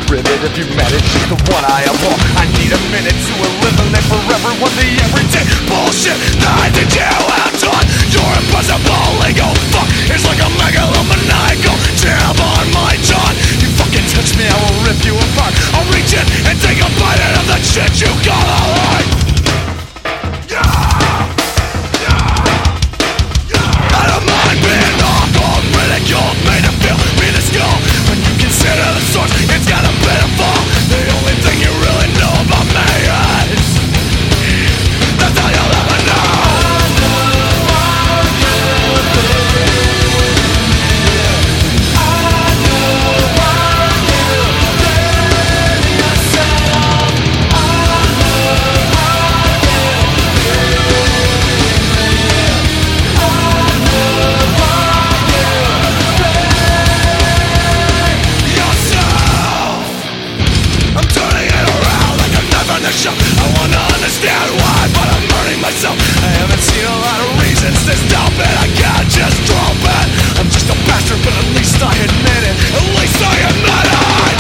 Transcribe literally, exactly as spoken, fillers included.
rivet. If you manage just the one I am wrong, I need a minute to eliminate for everyone the everyday bullshit that did you have done. Your impossible legal fuck is like a megalomaniacal jam on my jaw. You fucking touch me, I will rip you apart. I'll reach in and take a bite out of the shit you call a lie. Out of mind, being awful, ridiculed, made to feel minuscule. When you consider the source, it's got a bit of fall. The only thing you really know about me is that's all you'll ever know. I wanna understand why, but I'm hurting myself. I haven't seen a lot of reasons to stop it. I can't just drop it. I'm just a bastard, but at least I admit it. At least I admit it.